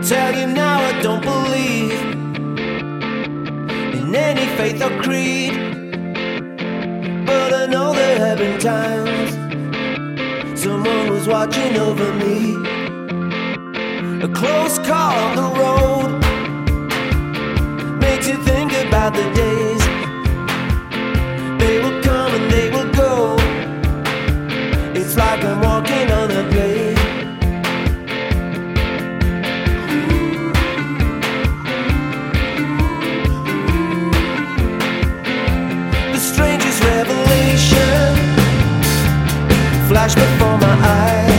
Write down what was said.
tell you now I don't believe in any faith or creed, but I know there have been times someone was watching over me. A close call on the road makes you think about the days. They will come and they will go. It's like I'm walking on a blade. The strangest revelation flashed before my eyes.